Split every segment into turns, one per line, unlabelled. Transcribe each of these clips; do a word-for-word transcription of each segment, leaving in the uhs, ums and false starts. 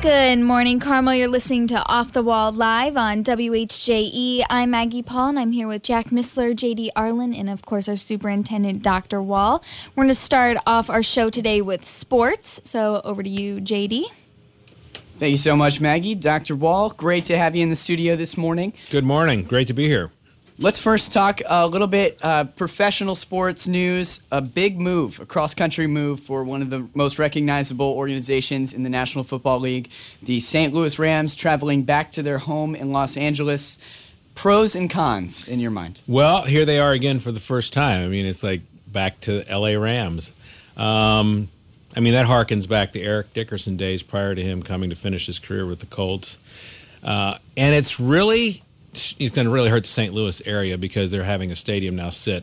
Good morning, Carmel. You're listening to Off the Wall Live on W H J E. I'm Maggie Paul, and I'm here with Jack Missler, J D Arlen, and, of course, our superintendent, Doctor Wall. We're going to start off our show today with sports. So over to you, J D.
Thank you so much, Maggie. Doctor Wall, great to have you in the studio this morning.
Good morning. Great to be here.
Let's first talk a little bit uh, professional sports news. A big move, a cross-country move for one of the most recognizable organizations in the National Football League, the Saint Louis Rams, traveling back to their home in Los Angeles. Pros and cons in your mind?
Well, here they are again for the first time. I mean, it's like back to L A Rams. Um, I mean, that harkens back to Eric Dickerson days prior to him coming to finish his career with the Colts. Uh, and it's really... It's going to really hurt the Saint Louis area because they're having a stadium now sit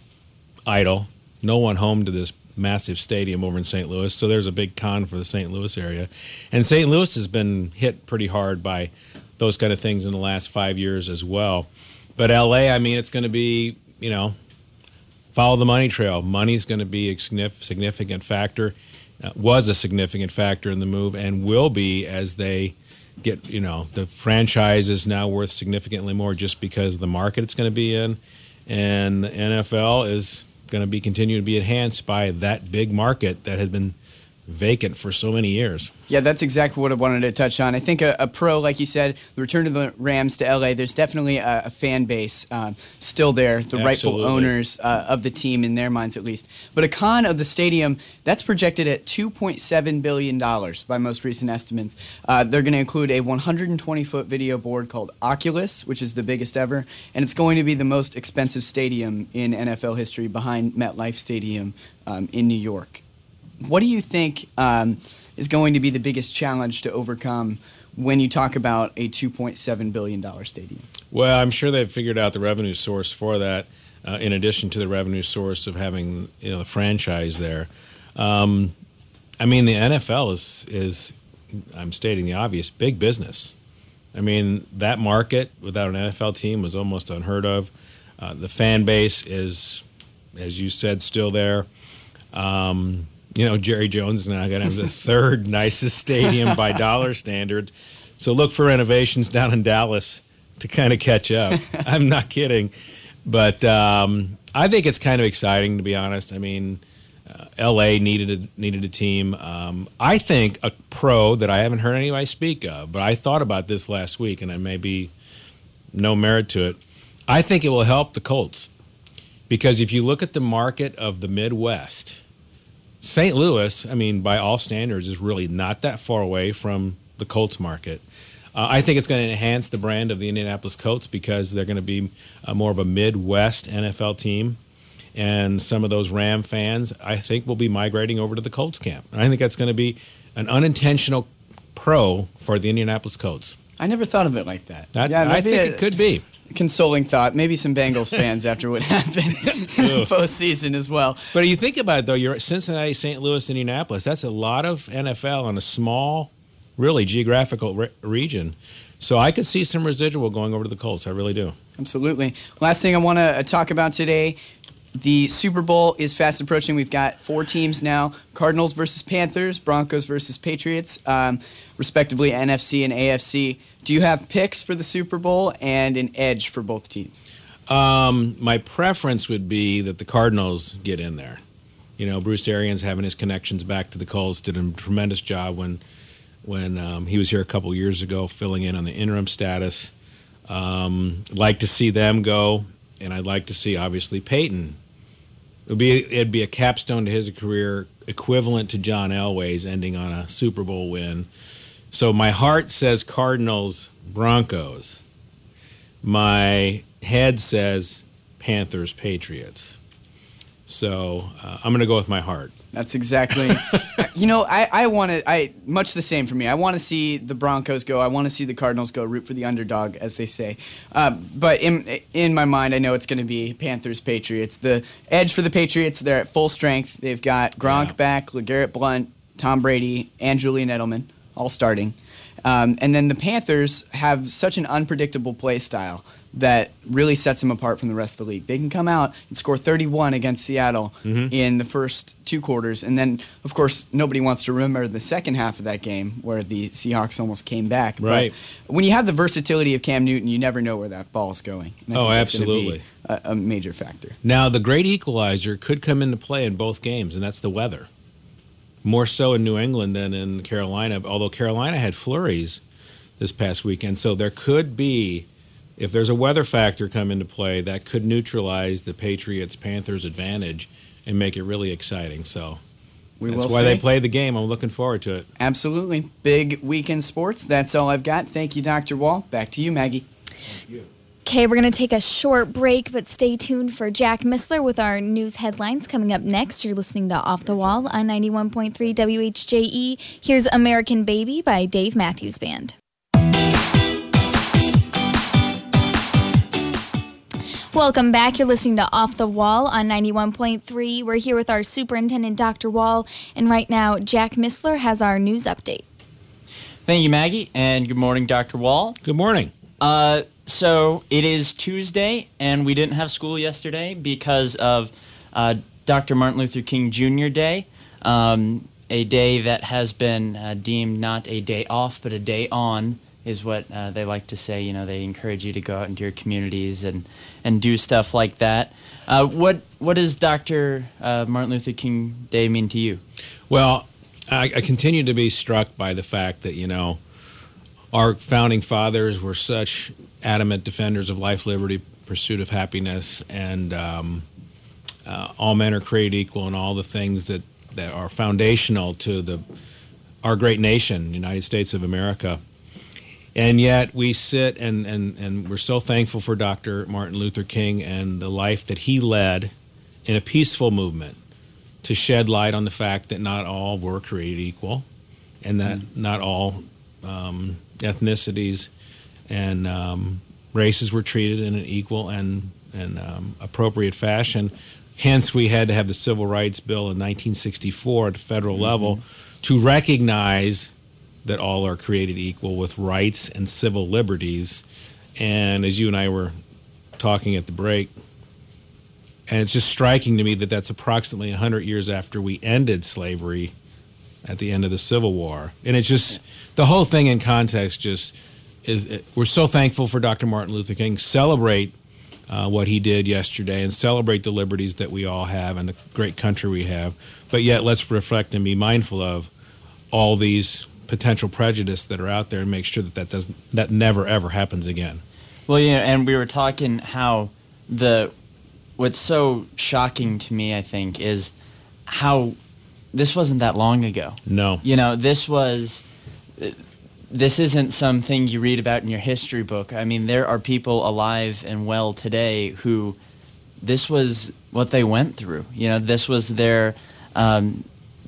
idle. No one home to this massive stadium over in Saint Louis, so there's a big con for the Saint Louis area. And Saint Louis has been hit pretty hard by those kind of things in the last five years as well. But L A, I mean, it's going to be, you know, follow the money trail. Money's going to be a significant factor, uh, was a significant factor in the move, and will be as they get, you know, the franchise is now worth significantly more just because of the market it's going to be in, and the N F L is going to be continue to be enhanced by that big market that has been vacant for so many years.
Yeah, that's exactly what I wanted to touch on. I think a, a pro, like you said, the return of the Rams to L A, there's definitely a, a fan base uh, still there, the
Absolutely.
rightful owners uh, of the team, in their minds at least. But a con of the stadium, that's projected at two point seven billion dollars by most recent estimates. Uh, they're going to include a one hundred twenty foot video board called Oculus, which is the biggest ever, and it's going to be the most expensive stadium in N F L history behind MetLife Stadium um, in New York. What do you think um, is going to be the biggest challenge to overcome when you talk about a two point seven billion dollars stadium?
Well, I'm sure they've figured out the revenue source for that, uh, in addition to the revenue source of having, you know, the franchise there. Um, I mean, the N F L is, is, I'm stating the obvious, big business. I mean, that market without an N F L team was almost unheard of. Uh, the fan base is, as you said, still there. Um, You know, Jerry Jones is now going to have the third nicest stadium by dollar standards. So look for renovations down in Dallas to kind of catch up. I'm not kidding. But um, I think it's kind of exciting, to be honest. I mean, uh, L A needed a, needed a team. Um, I think a pro that I haven't heard anybody speak of, but I thought about this last week, and I may be no merit to it. I think it will help the Colts. Because if you look at the market of the Midwest, Saint Louis, I mean, by all standards, is really not that far away from the Colts market. Uh, I think it's going to enhance the brand of the Indianapolis Colts because they're going to be uh, more of a Midwest N F L team. And some of those Ram fans, I think, will be migrating over to the Colts camp. And I think that's going to be an unintentional pro for the Indianapolis Colts.
I never thought of it like that.
That's, yeah, I think a, it could be.
Consoling thought. Maybe some Bengals fans after what happened postseason as well.
But you think about it, though, you're Cincinnati, Saint Louis, Indianapolis. That's a lot of N F L in a small, really, geographical re- region. So I could see some residual going over to the Colts. I really do.
Absolutely. Last thing I want to talk about today, the Super Bowl is fast approaching. We've got four teams now, Cardinals versus Panthers, Broncos versus Patriots, um, respectively N F C and A F C. Do you have picks for the Super Bowl and an edge for both teams?
Um, my preference would be that the Cardinals get in there. You know, Bruce Arians, having his connections back to the Colts, did a tremendous job when when um, he was here a couple years ago, filling in on the interim status. Um, like to see them go, and I'd like to see, obviously, Peyton. It would be it'd be a capstone to his career, equivalent to John Elway's ending on a Super Bowl win. So my heart says Cardinals, Broncos. My head says Panthers, Patriots. So uh, I'm going to go with my heart.
That's exactly. You know, I, I want to, I much the same for me. I want to see the Broncos go. I want to see the Cardinals go, root for the underdog, as they say. Uh, but in in my mind, I know it's going to be Panthers, Patriots. The edge for the Patriots, they're at full strength. They've got Gronk yeah. back, LeGarrette Blount, Tom Brady, and Julian Edelman all starting. Um, and then the Panthers have such an unpredictable play style. that really sets them apart from the rest of the league. They can come out and score thirty-one against Seattle mm-hmm. in the first two quarters, and then, of course, nobody wants to remember the second half of that game where the Seahawks almost came back.
Right.
But when you have the versatility of Cam Newton, you never know where that ball is going. And I
oh,
think that's
absolutely.
Be a, a major factor.
Now, the great equalizer could come into play in both games, and that's the weather. More so in New England than in Carolina, although Carolina had flurries this past weekend. So there could be, if there's a weather factor come into play, that could neutralize the Patriots-Panthers advantage and make it really exciting. So
we
that's
will
why
see.
they played the game. I'm looking forward to it.
Absolutely. Big weekend sports. That's all I've got. Thank you, Doctor Wall. Back to you, Maggie.
Thank you.
Okay, we're going to take a short break, but stay tuned for Jack Missler with our news headlines coming up next. You're listening to Off the Wall on ninety-one point three W H J E. Here's American Baby by Dave Matthews Band. Welcome back. You're listening to Off the Wall on ninety-one point three. We're here with our superintendent, Doctor Wall, and right now Jack Missler has our news update.
Thank you, Maggie, and good morning, Doctor Wall.
Good morning.
Uh, so it is Tuesday, and we didn't have school yesterday because of uh, Doctor Martin Luther King Junior Day, um, a day that has been uh, deemed not a day off, but a day on, is what uh, they like to say. You know, they encourage you to go out into your communities and, and do stuff like that. Uh, what what does Doctor Uh, Martin Luther King Day mean to you?
Well, I, I continue to be struck by the fact that, you know, our founding fathers were such adamant defenders of life, liberty, pursuit of happiness, and um, uh, all men are created equal, and all the things that, that are foundational to the our great nation, United States of America. And yet we sit and, and, and we're so thankful for Doctor Martin Luther King and the life that he led in a peaceful movement to shed light on the fact that not all were created equal, and that mm. not all um, ethnicities and um, races were treated in an equal and, and um, appropriate fashion. Hence, we had to have the Civil Rights Bill in nineteen sixty-four at the federal mm-hmm. level to recognize that all are created equal with rights and civil liberties. And as you and I were talking at the break, and it's just striking to me that that's approximately one hundred years after we ended slavery at the end of the Civil War. And it's just, the whole thing in context just is, it, we're so thankful for Doctor Martin Luther King. Celebrate uh, what he did yesterday and celebrate the liberties that we all have and the great country we have. But yet let's reflect and be mindful of all these potential prejudice that are out there and make sure that that, doesn't, that never, ever happens again.
Well, yeah, and we were talking how the, what's so shocking to me, I think, is how this wasn't that long ago.
No.
You know, this was, this isn't something you read about in your history book. I mean, there are people alive and well today who this was what they went through. You know, this was their, um,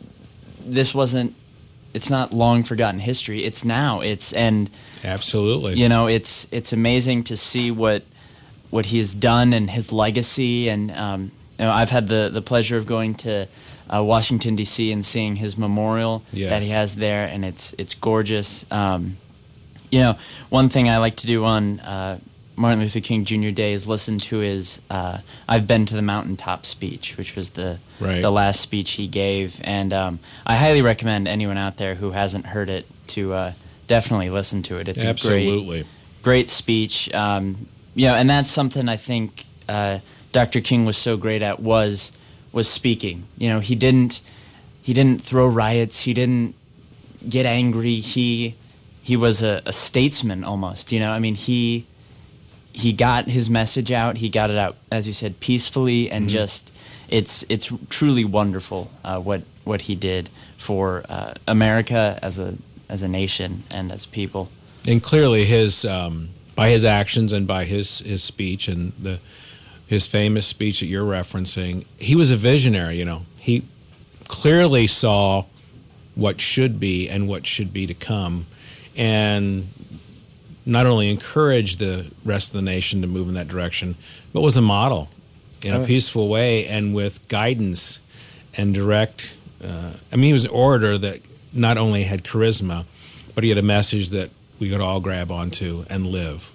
this wasn't, it's not long forgotten history. It's now. It's, and
absolutely,
you know, it's, it's amazing to see what, what he has done and his legacy. And, um, you know, I've had the, the pleasure of going to Uh, Washington, D C and seeing his memorial
yes.
that he has there, and it's it's gorgeous. Um, you know, one thing I like to do on uh, Martin Luther King Junior Day is listen to his uh, I've Been to the Mountaintop speech, which was the
right.
the last speech he gave. And um, I highly recommend anyone out there who hasn't heard it to uh, definitely listen to it. It's
absolutely
a great, great speech. Um, you know, and that's something I think uh, Doctor King was so great at was was speaking. You know, he didn't he didn't throw riots. He didn't get angry. He he was a, a statesman almost. You know, I mean, he he got his message out. He got it out, as you said, peacefully, and mm-hmm. just it's it's truly wonderful uh, what what he did for uh, America as a as a nation and as people.
And clearly, his um, by his actions and by his his speech and the. his famous speech that you're referencing, he was a visionary, you know. He clearly saw what should be and what should be to come, and not only encouraged the rest of the nation to move in that direction, but was a model in a peaceful way and with guidance and direct. Uh, I mean, he was an orator that not only had charisma, but he had a message that we could all grab onto and live.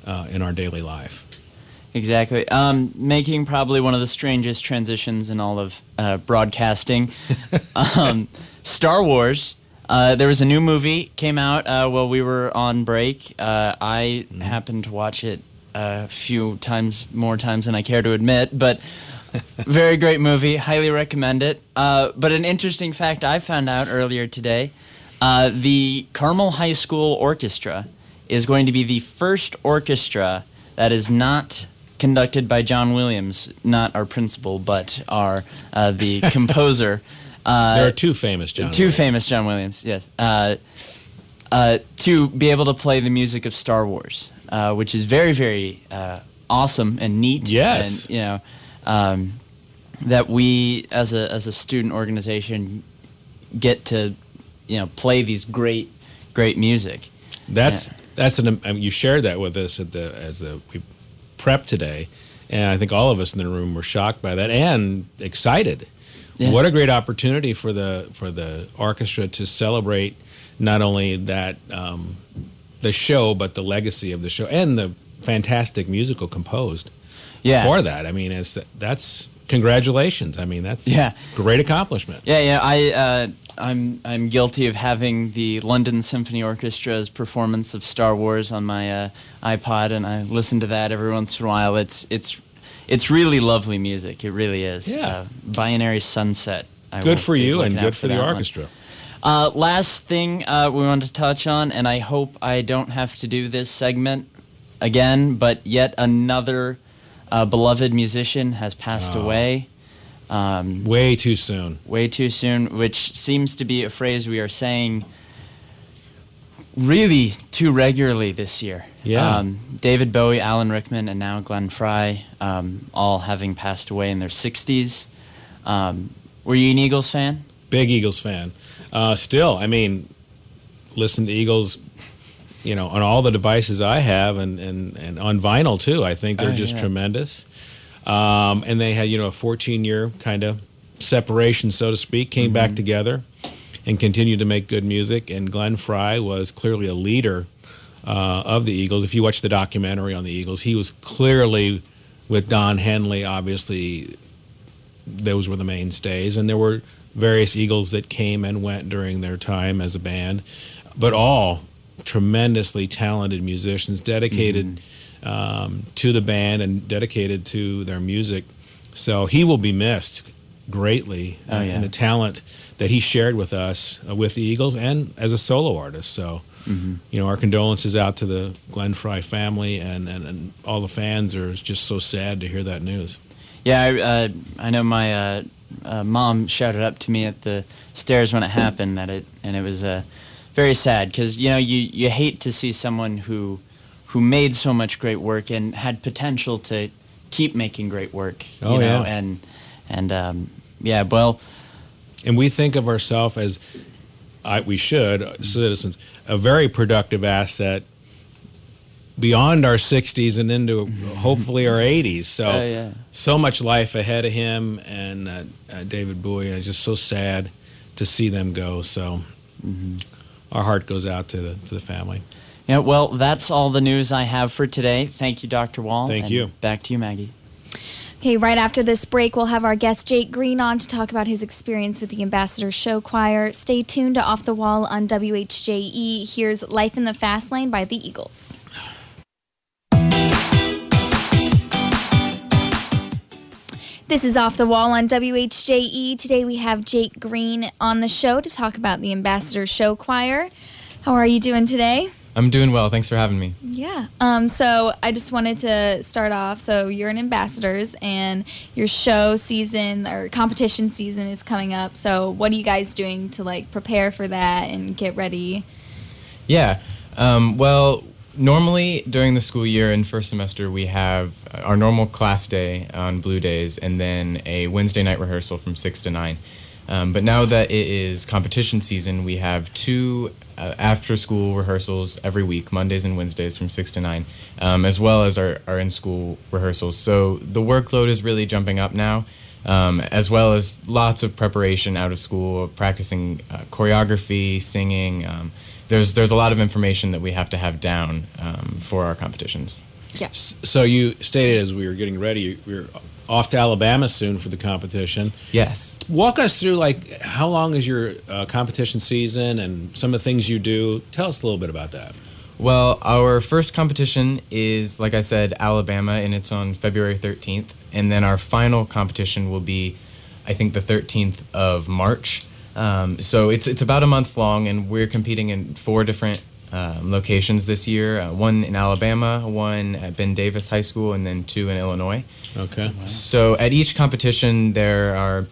uh, in our daily life.
Exactly. Um, making probably one of the strangest transitions in all of uh, broadcasting. um, Star Wars. Uh, there was a new movie came out uh, while we were on break. Uh, I mm. happened to watch it a few times, more times than I care to admit, but very great movie. Highly recommend it. Uh, but an interesting fact I found out earlier today, uh, the Carmel High School Orchestra is going to be the first orchestra that is not conducted by John Williams, not our principal, but our uh, the composer. Uh,
there are two famous John
Two
Williams.
famous John Williams, yes. Uh, uh, to be able to play the music of Star Wars, uh, which is very, very uh, awesome and neat.
Yes.
And, you know, um, that we, as a as a student organization, get to, you know, play these great, great music.
That's
yeah.
that's an. I mean, you shared that with us at the as a we prep today, and I think all of us in the room were shocked by that and excited. Yeah. What a great opportunity for the for the orchestra to celebrate not only that um, the show, but the legacy of the show and the fantastic musical composed
yeah.
for that. I mean, it's that's congratulations. I mean, that's
yeah.
great accomplishment.
Yeah, yeah. I uh, I'm I'm guilty of having the London Symphony Orchestra's performance of Star Wars on my uh, iPod, and I listen to that every once in a while. It's it's it's really lovely music. It really is.
Yeah.
Uh, Binary Sunset. I
Good
will
for
be
you and
looking out
good for the
that one.
orchestra.
Uh, last thing uh, we wanted to touch on, and I hope I don't have to do this segment again, but yet another uh, beloved musician has passed
Oh.
away. Um,
Way too soon.
way too soon, which seems to be a phrase we are saying really too regularly this year.
Yeah.
Um, David Bowie, Alan Rickman, and now Glenn Frey, um, all having passed away in their sixties. Um, were you an Eagles fan?
Big Eagles fan. Uh, still, I mean, listen to Eagles, you know, on all the devices I have and, and, and on vinyl too. I think they're
Oh,
just
yeah.
tremendous. Um, and they had, you know, a fourteen-year kind of separation, so to speak, came
Mm-hmm.
back together and continued to make good music. And Glenn Frey was clearly a leader uh, of the Eagles. If you watch the documentary on the Eagles, he was clearly with Don Henley, obviously, those were the mainstays. And there were various Eagles that came and went during their time as a band, but all tremendously talented musicians, dedicated mm-hmm. um, to the band and dedicated to their music. So he will be missed greatly,
Oh,
uh,
yeah.
and the talent that he shared with us uh, with the Eagles and as a solo artist. So,
Mm-hmm.
you know, our condolences out to the Glenn Frey family, and, and, and all the fans are just so sad to hear that news.
Yeah, I, uh, I know my uh, uh, mom shouted up to me at the stairs when it happened that it, and it was uh, very sad because you know you, you hate to see someone who who made so much great work and had potential to keep making great work. You
Oh,
know?
yeah.
and and um, yeah, well,
And we think of ourselves as, I, we should, citizens, a very productive asset beyond our sixties and into hopefully our eighties. So,
Oh, yeah.
so much life ahead of him and uh, uh, David Bowie. And it's just so sad to see them go. So, our heart goes out to the to the family.
yeah, well, that's all the news I have for today. Thank you, Doctor Wall.
Thank
and
you.
Back to you, Maggie.
Okay, right after this break, we'll have our guest Jake Green on to talk about his experience with the Ambassador Show Choir. Stay tuned to Off the Wall on W H J E. Here's Life in the Fast Lane by the Eagles. This is Off the Wall on W H J E. Today we have Jake Green on the show to talk about the Ambassador Show Choir. How are you doing today?
I'm doing well. Thanks for having me.
Yeah. Um, so I just wanted to start off. So you're an ambassadors, and your show season or competition season is coming up. So what are you guys doing to like prepare for that and get ready?
Yeah. Um, well, normally during the school year in first semester, we have our normal class day on blue days and then a Wednesday night rehearsal from six to nine. Um, but now that it is competition season, we have two uh, after-school rehearsals every week, Mondays and Wednesdays from six to nine, um, as well as our, our in-school rehearsals. So the workload is really jumping up now, um, as well as lots of preparation out of school, practicing uh, choreography, singing. Um, there's, there's a lot of information that we have to have down um, for our competitions.
Yeah.
S- So you stated as we were getting ready, you're off to Alabama soon for the competition.
Yes.
Walk us through, like, how long is your uh, competition season and some of the things you do. Tell us a little bit about that.
Well, our first competition is, like I said, Alabama, and it's on February thirteenth. And then our final competition will be, I think, the thirteenth of March. Um, so it's it's about a month long, and we're competing in four different um, locations this year. Uh, one in Alabama, one at Ben Davis High School, and then two in Illinois.
Okay.
So at each competition, there are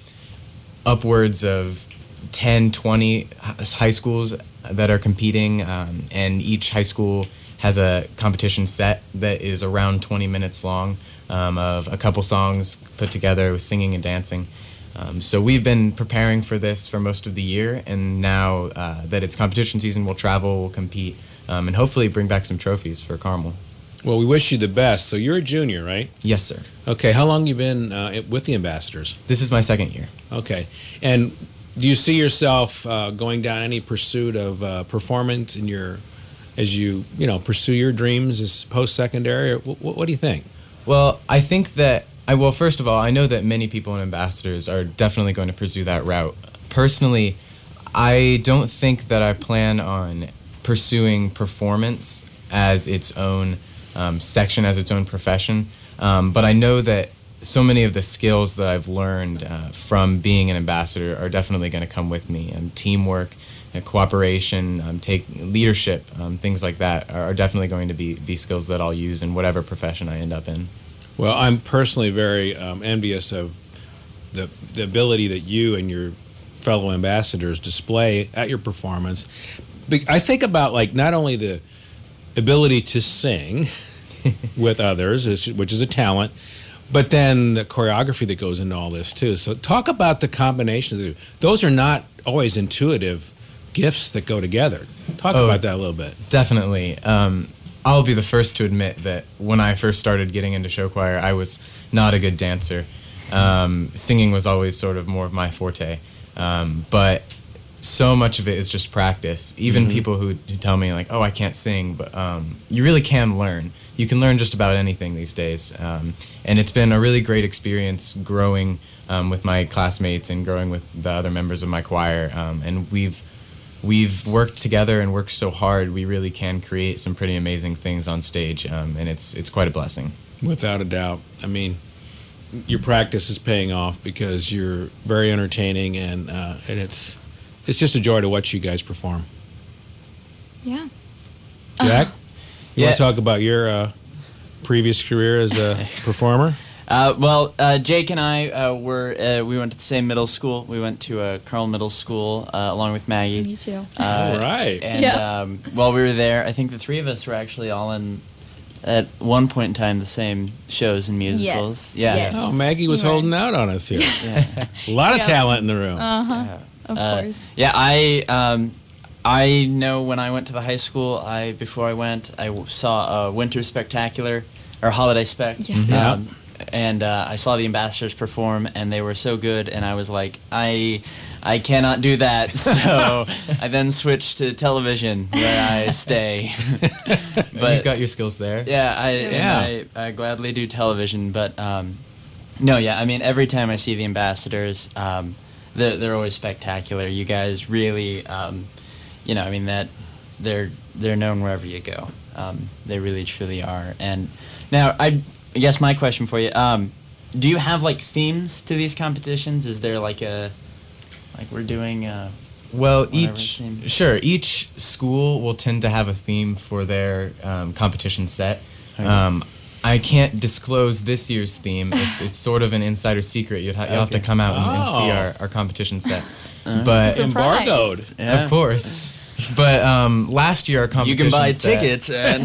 upwards of ten, twenty h- high schools that are competing, um, and each high school has a competition set that is around twenty minutes long, um, of a couple songs put together with singing and dancing. Um, so we've been preparing for this for most of the year, and now uh, that it's competition season, we'll travel, we'll compete, um, and hopefully bring back some trophies for Carmel.
Well, we wish you the best. So you're a junior, right?
Yes, sir.
Okay. How long you been uh, with the Ambassadors?
This is my second year.
Okay. And do you see yourself uh, going down any pursuit of uh, performance in your, as you you know pursue your dreams as post-secondary? What, what do you think?
Well, I think that I well, first of all, I know that many people in Ambassadors are definitely going to pursue that route. Personally, I don't think that I plan on pursuing performance as its own um, section, as its own profession. Um, but I know that so many of the skills that I've learned uh, from being an ambassador are definitely going to come with me. Um, teamwork, uh, cooperation, um, take leadership, um, things like that are, are definitely going to be, be skills that I'll use in whatever profession I end up in.
Well, I'm personally very um, envious of the the ability that you and your fellow ambassadors display at your performance. Be- I think about, like, not only the ability to sing with others, which which is a talent, but then the choreography that goes into all this too. So talk about the combination of the, those are not always intuitive gifts that go together. Talk
Oh,
about that a little bit.
Definitely. Um, I'll be the first to admit that when I first started getting into show choir, I was not a good dancer. Um, singing was always sort of more of my forte. Um, but so much of it is just practice. Even
Mm-hmm.
people who, who tell me, like, oh, I can't sing, but um, you really can learn. You can learn just about anything these days. Um, and it's been a really great experience growing um, with my classmates and growing with the other members of my choir. Um, and we've We've worked together and worked so hard, we really can create some pretty amazing things on stage, um, and it's it's quite a blessing.
Without a doubt. I mean, your practice is paying off because you're very entertaining, and uh, and it's it's just a joy to watch you guys perform.
Yeah.
Jack, you
Yeah.
want to talk about your uh, previous career as a performer?
Uh, well, uh, Jake and I uh, were uh, we went to the same middle school. We went to uh, Carl Middle School uh, along with Maggie.
Me too.
Uh,
All right.
And
Yeah.
um, while we were there, I think the three of us were actually all in, at one point in time, the same shows and musicals.
Yes,
Yeah.
yes.
Oh, Maggie was
Right.
holding out on us here.
Yeah.
A lot of
Yeah.
talent in the room.
Uh-huh. Of
Uh,
course.
Yeah, I um, I know when I went to the high school, I before I went, I w- saw a winter spectacular or holiday spec.
Yeah.
Yeah.
Um, and uh, I saw the Ambassadors perform, and they were so good, and I was like, I, I cannot do that. So I then switched to television, where I stay.
But you've got your skills there.
Yeah, I, and
Yeah.
I, I gladly do television, but um, no, yeah, I mean, every time I see the Ambassadors, um, they're, they're always spectacular. You guys really, um, you know, I mean, that they're they're known wherever you go. Um, they really, truly are. And now, I, I guess my question for you, um, do you have, like, themes to these competitions? Is there, like, a, like, we're doing... Uh,
Well,
Whatever
each
theme.
sure each school will tend to have a theme for their um, competition set.
Okay.
Um, I can't disclose this year's theme. It's it's sort of an insider secret. You'd ha- you'll have to
Okay.
come out and, and see
Oh.
our, our competition set.
Uh,
but
Surprise.
Embargoed.
yeah.
of course. But um, last year our
You
competition
can buy
set,
tickets and...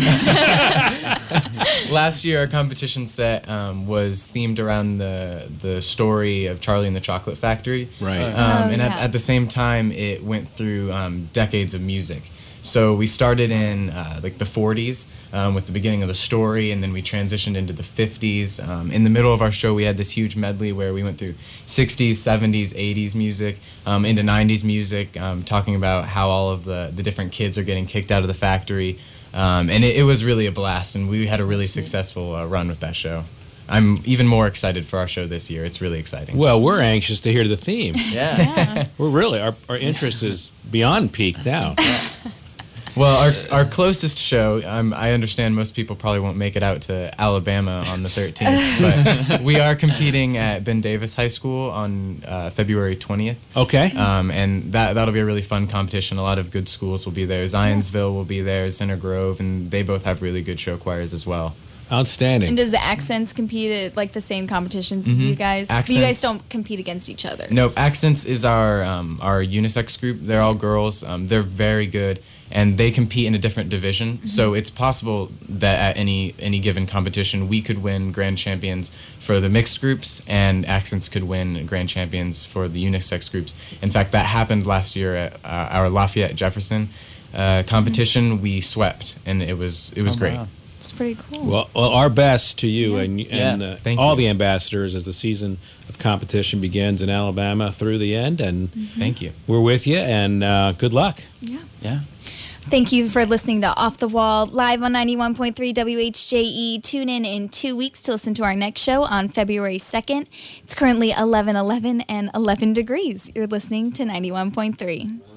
Last year our competition set um, was themed around the the story of Charlie and the Chocolate Factory.
Right.
Um,
Oh,
and at,
yeah.
at the same time, it went through um, decades of music. So we started in uh, like the forties um, with the beginning of the story, and then we transitioned into the fifties. Um, in the middle of our show, we had this huge medley where we went through sixties, seventies, eighties music, um, into nineties music, um, talking about how all of the, the different kids are getting kicked out of the factory. Um, and it, it was really a blast, and we had a really successful uh, run with that show. I'm even more excited for our show this year. It's really exciting.
Well, we're anxious to hear the theme.
Yeah.
Yeah.
We're really, our, our interest is beyond peak now.
Well, our our closest show, um, I understand most people probably won't make it out to Alabama on the thirteenth, but we are competing at Ben Davis High School on uh, February twentieth.
Okay.
Um, and that, that'll be a really fun competition. A lot of good schools will be there. Zionsville will be there, Center Grove, and they both have really good show choirs as well.
Outstanding.
And does the Accents compete at like the same competitions as
Mhm.
you guys? But you guys
Accents-
don't compete against each other.
Nope, Accents is our um, our unisex group. They're all girls. Um, they're very good, and they compete in a different division. So it's possible that at any any given competition, we could win grand champions for the mixed groups, and Accents could win grand champions for the unisex groups. In fact, that happened last year at uh, our Lafayette Jefferson uh, competition. We swept, and it was it was
Oh,
great.
wow.
It's pretty cool.
Well, well, our best to you
Yeah.
and,
Yeah.
and uh,
Thank
all
you.
the ambassadors as the season of competition begins in Alabama through the end. And
Thank you.
we're with you, and uh, good luck.
Yeah.
Yeah.
Thank you for listening to Off the Wall live on ninety-one point three W H J E. Tune in in two weeks to listen to our next show on February second. It's currently eleven eleven and eleven degrees. You're listening to ninety-one point three.